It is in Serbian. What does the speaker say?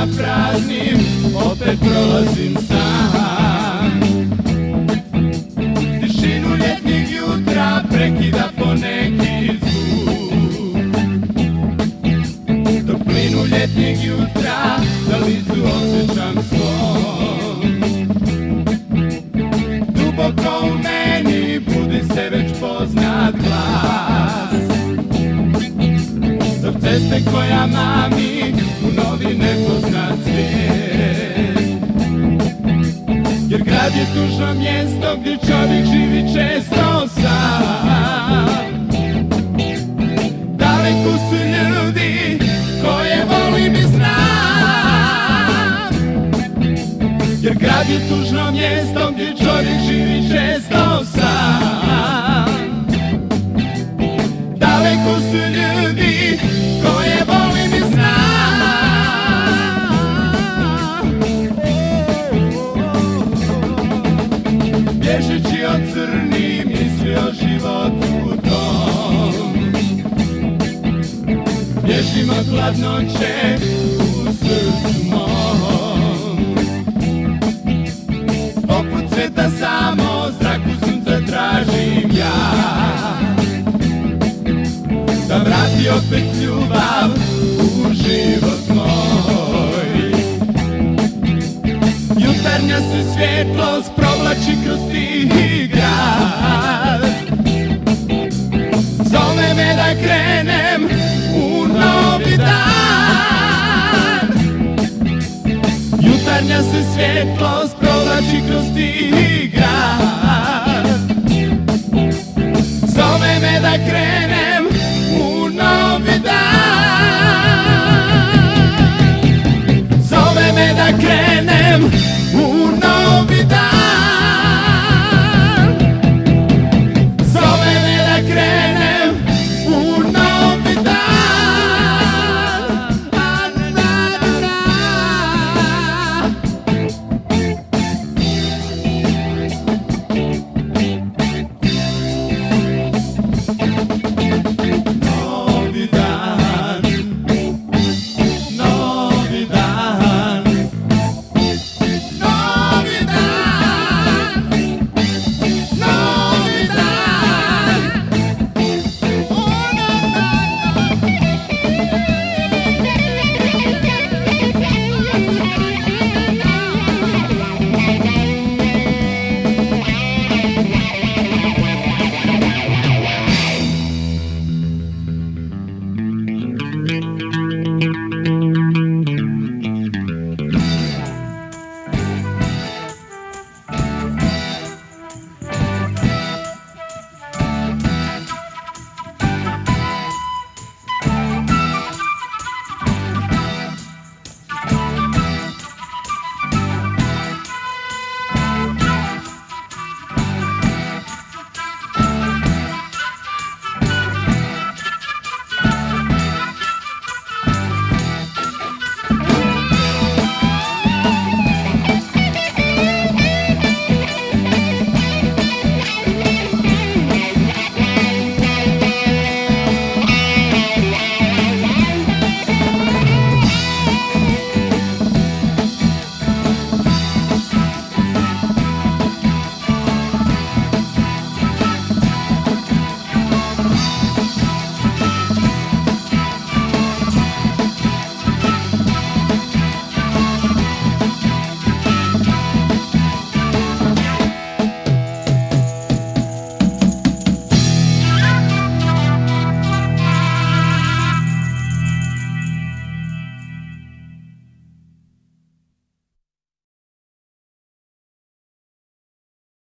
danima praznim opet prolazim sam. Tišinu ljetnjeg jutra prekida poneki zvuk. Toplinu ljetnjeg jutra na licu osjećam svom. Duboko u meni budi se već poznat glas. Zov ceste koja mami u novi nepoznat svijet. Jer grad je tužno mjesto gdje čovjek živi često sam. Daleko su ljudi koje volim i znam. Jer grad je tužno mjesto gdje čovjek živi često sam. Daleko su ljudi koje volim i znam. Bježeći od crnih misli o životu tom, bježim od hladnoće u srcu mom. Poput sveta samo zraku sunca tražim ja, da vrati opet ljubav u život moj. Jutarnja se svjetlost provlači kroz tihi grad. Zove me da krenem u novi dan. Jutarnja se svjetlost provlači kroz tihi